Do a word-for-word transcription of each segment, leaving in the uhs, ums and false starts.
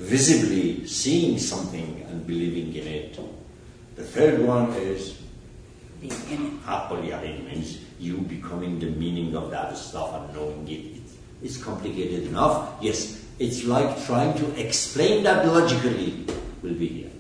visibly seeing something and believing in it. The third one is being in it. Haqqul Yaqeen, means you becoming the meaning of that stuff and knowing it. It's, it's complicated enough. Yes, it's like trying to explain that logically will be here.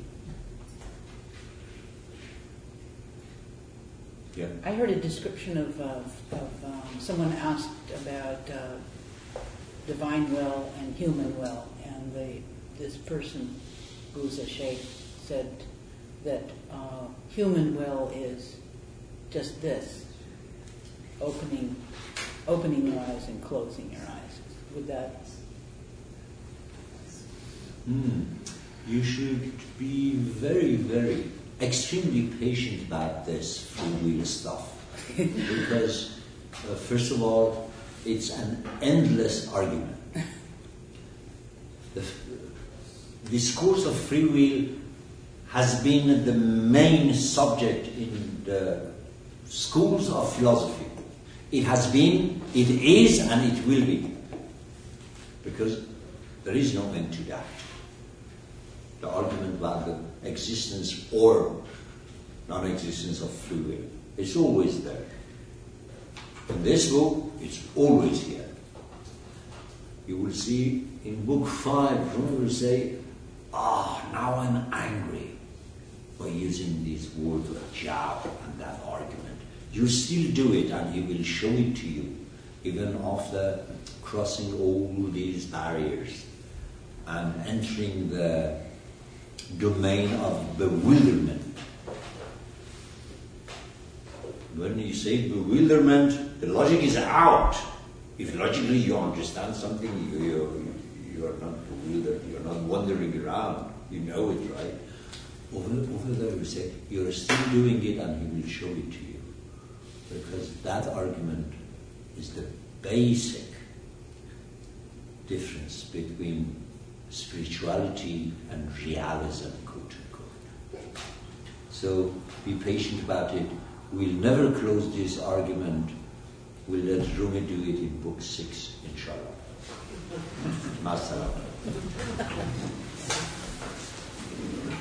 Yeah. I heard a description of, uh, of um, someone asked about uh, divine will and human will, and the, this person, who's a sheikh, said that uh, human will is just this, opening, opening your eyes and closing your eyes. Would that? Mm. You should be very, very, extremely patient about this free will stuff. Because, uh, first of all, it's an endless argument. The f- discourse of free will has been the main subject in the schools of philosophy. It has been, it is, and it will be. Because there is no end to that. The argument about the existence or non-existence of free will. It's always there. In this book, it's always here. You will see in book five, Rumi will say, ah, now I'm angry by using these words of jab and that argument. You still do it and he will show it to you, even after crossing all these barriers and entering the domain of bewilderment. When you say bewilderment, the logic is out. If logically you understand something, you, you, you are not bewildered, you are not wandering around, you know it, right? Over, over there we say, you are still doing it and he will show it to you. Because that argument is the basic difference between spirituality and realism, quote unquote. So be patient about it. We'll never close this argument. We'll let Rumi do it in book six, inshallah. Ma salam.